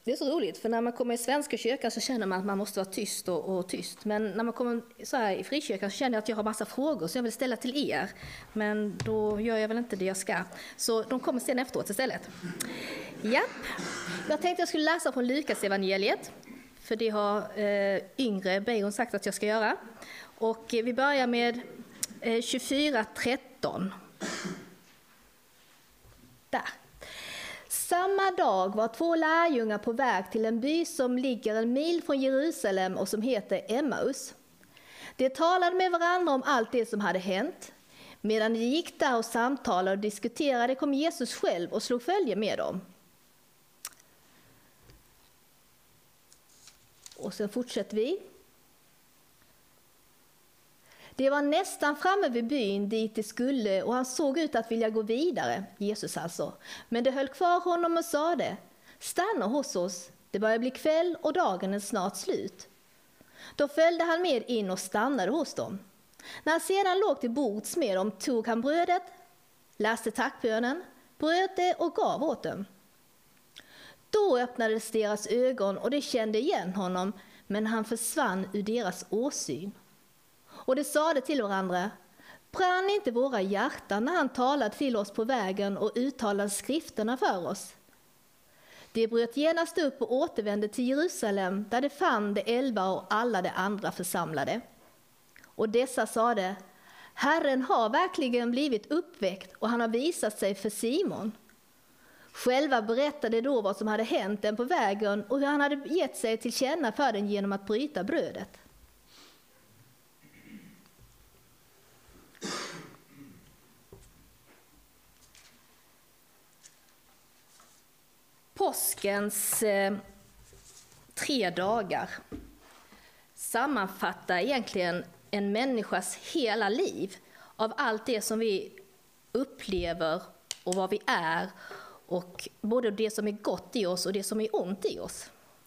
Det är så roligt, för när man kommer i Svenska kyrkan så känner man att man måste vara tyst och tyst. Men när man kommer så här i Frikyrkan så känner jag att jag har massa frågor som jag vill ställa till er. Men då gör jag väl inte det jag ska. Så de kommer sen efteråt istället. Ja, jag tänkte jag skulle läsa från Lukas evangeliet. För det har yngre Beiron sagt att jag ska göra. Och vi börjar med 24:13. Där. Samma dag var 2 lärjungar på väg till en by som ligger 1 mil från Jerusalem och som heter Emmaus. De talade med varandra om allt det som hade hänt. Medan de gick där och samtalade och diskuterade kom Jesus själv och slog följe med dem. Och sen fortsätter vi. Det var nästan framme vid byn dit de skulle och han såg ut att vilja gå vidare, Jesus alltså. Men det höll kvar honom och sade: stanna hos oss, det börjar bli kväll och dagen är snart slut. Då följde han med in och stannade hos dem. När han sedan låg till bords med dem tog han brödet, läste tackbönen, bröt det och gav åt dem. Då öppnades deras ögon och de kände igen honom, men han försvann ur deras åsyn. Och de sade till varandra: brann inte våra hjärtan när han talade till oss på vägen och uttalade skrifterna för oss? De bröt genast upp och återvände till Jerusalem, där de fann de 11 och alla de andra församlade. Och dessa sade: Herren har verkligen blivit uppväckt och han har visat sig för Simon. Själva berättade då vad som hade hänt dem på vägen och hur han hade gett sig till känna för den genom att bryta brödet. Påskens 3 dagar sammanfattar egentligen en människas hela liv av allt det som vi upplever och vad vi är, och både det som är gott i oss och det som är ont i oss.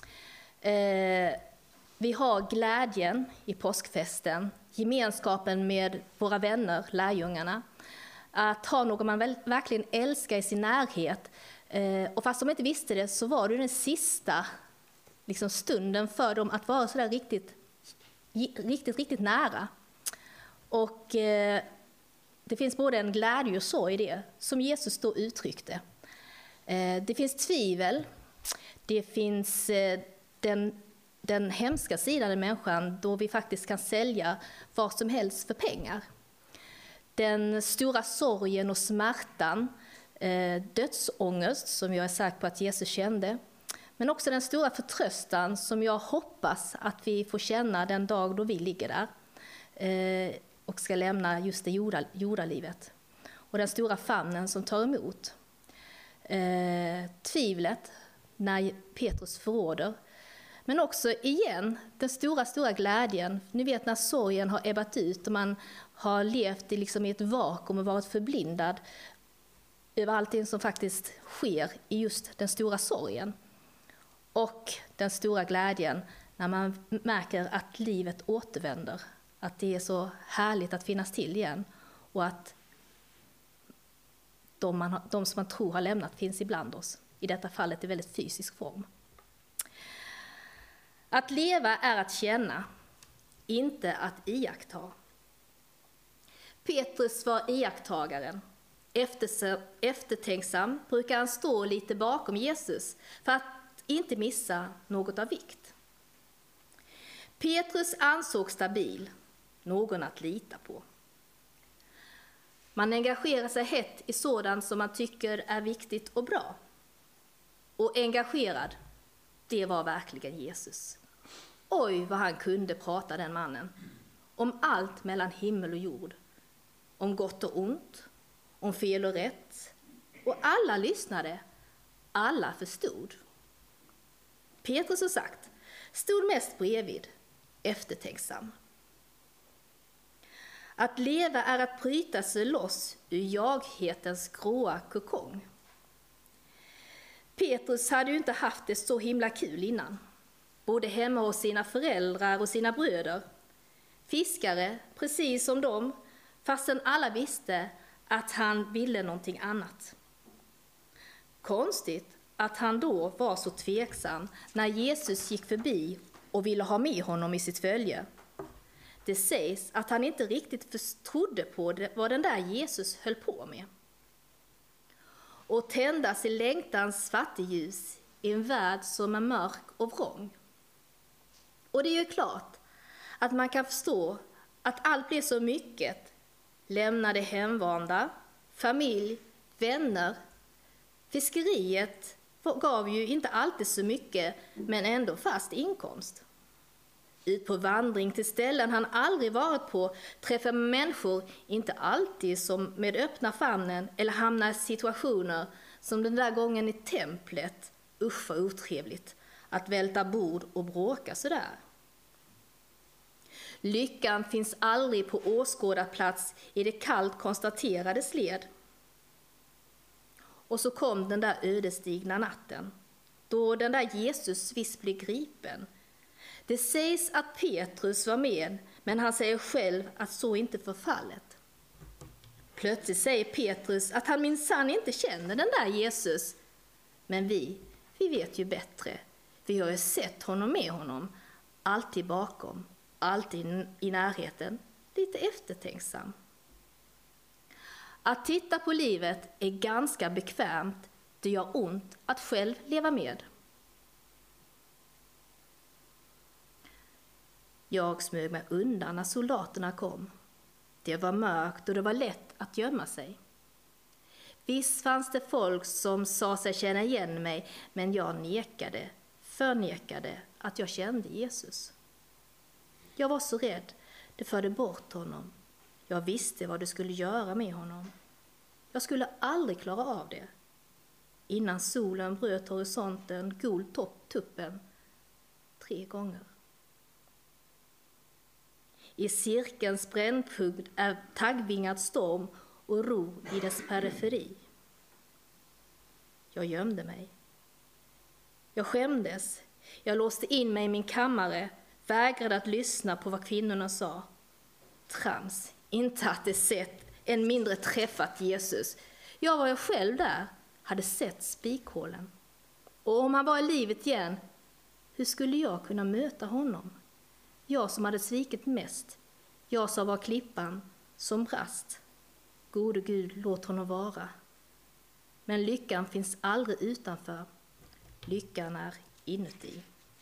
Vi har glädjen i påskfesten, gemenskapen med våra vänner, lärjungarna, att ha någon man verkligen älskar i sin närhet. Och fast de inte visste det så var det den sista stunden för dem att vara så där riktigt nära. Och det finns både en glädje och sorg i det, som Jesus då uttryckte. Det finns tvivel, det finns den hemska sidan i människan då vi faktiskt kan sälja vad som helst för pengar. Den stora sorgen och smärtan, dödsångest som jag är säker på att Jesus kände, men också den stora förtröstan som jag hoppas att vi får känna den dag då vi ligger där och ska lämna just det jordalivet. Och den stora famnen som tar emot. Tvivlet när Petrus förråder, men också igen den stora glädjen. Ni vet när sorgen har ebbat ut och man har levt i ett vakuum och varit förblindad över allting som faktiskt sker i just den stora sorgen. Och den stora glädjen när man märker att livet återvänder, att det är så härligt att finnas till igen och att de som man tror har lämnat finns ibland oss. I detta fallet i väldigt fysisk form. Att leva är att känna, inte att iaktta. Petrus var iakttagaren. Eftertänksam brukar han stå lite bakom Jesus för att inte missa något av vikt. Petrus ansågs stabil, någon att lita på. Man engagerar sig hett i sådant som man tycker är viktigt och bra. Och engagerad, det var verkligen Jesus. Oj, vad han kunde prata, den mannen. Om allt mellan himmel och jord. Om gott och ont, om fel och rätt. Och alla lyssnade, alla förstod. Petrus, som sagt, stod mest bredvid, eftertänksam. Att leva är att bryta sig loss ur jaghetens gråa kokong. Petrus hade ju inte haft det så himla kul innan. Både hemma hos sina föräldrar och sina bröder. Fiskare, precis som dem, fastän alla visste att han ville någonting annat. Konstigt att han då var så tveksam när Jesus gick förbi och ville ha med honom i sitt följe. Det sägs att han inte riktigt trodde på vad den där Jesus höll på med. Och tändas i längtans fattigljus i en värld som är mörk och vrång. Och det är ju klart att man kan förstå att allt blev så mycket. Lämnade hemvanda, familj, vänner. Fiskeriet gav ju inte alltid så mycket, men ändå fast inkomst. Ut på vandring till ställen han aldrig varit på, träffa människor inte alltid som med öppna famnen eller hamna i situationer som den där gången i templet. Usch vad otrevligt att välta bord och bråka sådär. Lyckan finns aldrig på åskådarplats i det kallt konstaterade sled. Och så kom den där ödesdigra natten, då den där Jesus visst blev gripen. Det sägs att Petrus var med, men han säger själv att så inte var fallet. Plötsligt säger Petrus att han minsann inte känner den där Jesus. Men vi vet ju bättre. Vi har ju sett honom med honom, alltid bakom, alltid i närheten, lite eftertänksam. Att titta på livet är ganska bekvämt, det gör ont att själv leva med. Jag smög mig undan när soldaterna kom. Det var mörkt och det var lätt att gömma sig. Visst fanns det folk som sa sig känna igen mig, men jag förnekade att jag kände Jesus. Jag var så rädd, det förde bort honom. Jag visste vad det skulle göra med honom. Jag skulle aldrig klara av det. Innan solen bröt horisonten gol tuppen 3 gånger. I cirkelns brännpunkt är taggvingad storm och ro i dess periferi. Jag gömde mig. Jag skämdes. Jag låste in mig i min kammare, vägrade att lyssna på vad kvinnorna sa. Trams, inte att det sett, än mindre träffat Jesus. Jag var ju själv där, hade sett spikhålen. Och om han var i livet igen, hur skulle jag kunna möta honom? Jag som hade svikit mest, jag som var klippan som brast. Gode Gud, låt honom vara. Men lyckan finns aldrig utanför. Lyckan är inuti.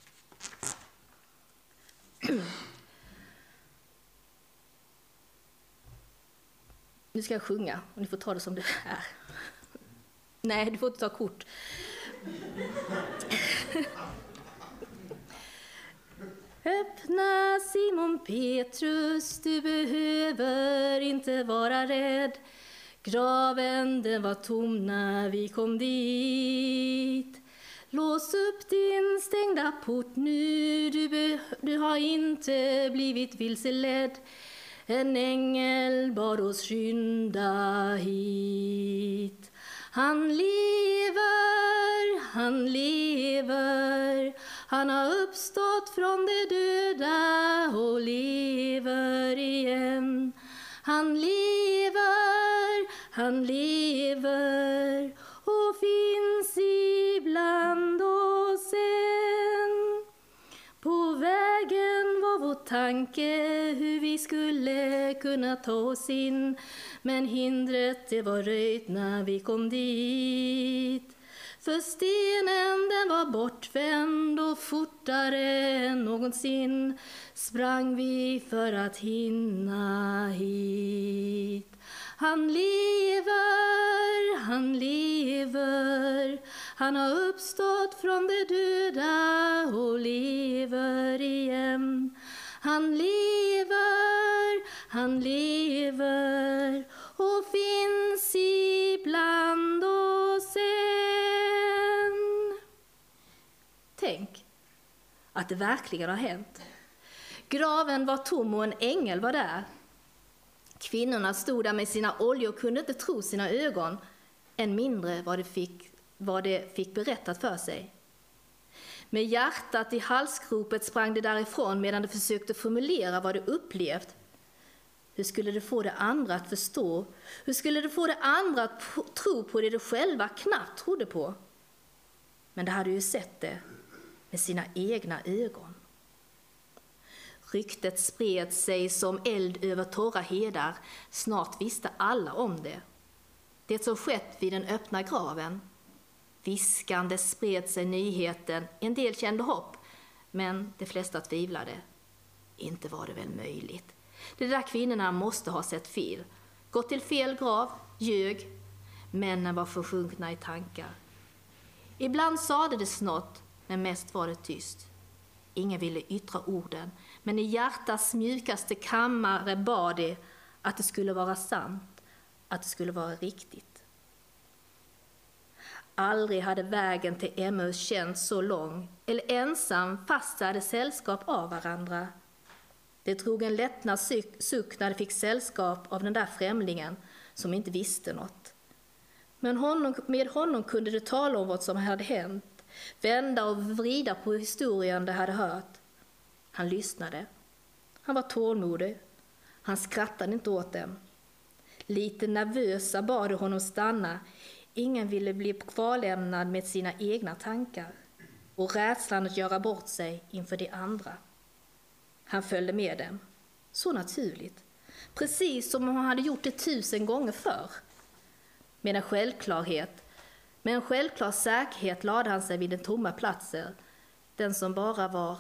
Nu ska jag sjunga och ni får ta det som det är. Nej, du får inte ta kort. Öppna Simon Petrus, du behöver inte vara rädd. Graven den var tom när vi kom dit. Lås upp din stängda port nu, du har inte blivit vilseledd. En ängel bad oss skynda hit. Han lever, han har uppstått från de döda och lever igen. Han lever och finns ibland oss än. På vägen var vår tanke hur vi skulle kunna ta oss in, men hindret det var röjt när vi kom dit. För stenen den var bortvänd och fortare än någonsin sprang vi för att hinna hit. Han lever, han har uppstått från de döda och lever igen. Han lever och finns ibland oss än. Tänk att det verkligen har hänt. Graven var tom och en ängel var där. Kvinnorna stod där med sina oljor och kunde inte tro sina ögon, än mindre vad det fick berättat för sig. Med hjärtat i halsgropet sprang det därifrån medan de försökte formulera vad de upplevt. Hur skulle det få det andra att förstå? Hur skulle det få det andra att tro på det de själva knappt trodde på? men de hade ju sett det med sina egna ögon. Ryktet spred sig som eld över torra hedar. Snart visste alla om det. Det som skett vid den öppna graven. Viskande spred sig nyheten. En del kände hopp, men de flesta tvivlade. Inte var det väl möjligt. De där kvinnorna måste ha sett fel. Gått till fel grav, ljög. Männen var försjunkna i tankar. Ibland sade det något, men mest var det tyst. Ingen ville yttra orden, men i hjärtats mjukaste kammare bad de att det skulle vara sant, att det skulle vara riktigt. Aldrig hade vägen till Emmaus känts så lång, eller ensam fast de hade sällskap av varandra. Det drog en lättnad suck när de fick sällskap av den där främlingen som inte visste något. Men med honom kunde de tala om vad som hade hänt, vända och vrida på historien de hade hört. Han lyssnade. Han var tålmodig. Han skrattade inte åt dem. Lite nervösa bad de honom stanna. Ingen ville bli kvarlämnad med sina egna tankar och rädslan att göra bort sig inför de andra. Han följde med dem. Så naturligt. Precis som om han hade gjort det 1000 gånger förr. Med en självklar säkerhet lade han sig vid den tomma platsen. Den som bara var.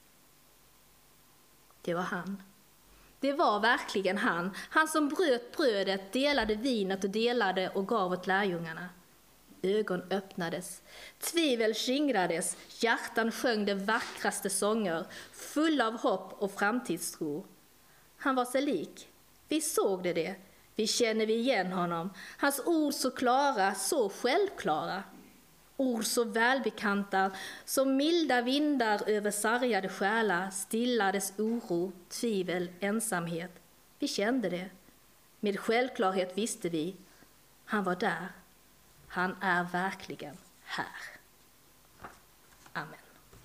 Det var han. Det var verkligen han. Han som bröt brödet, delade vinet och delade och gav åt lärjungarna. Ögon öppnades. Tvivel skingrades. Hjärtan sjöng de vackraste sånger, fulla av hopp och framtidstro. Han var sig lik. Vi såg det. Vi känner igen honom. Hans ord så klara, så självklara. Ord så välbekanta, som milda vindar över sargade själar stillades oro, tvivel, ensamhet. Vi kände det. Med självklarhet visste vi. Han var där. Han är verkligen här. Amen.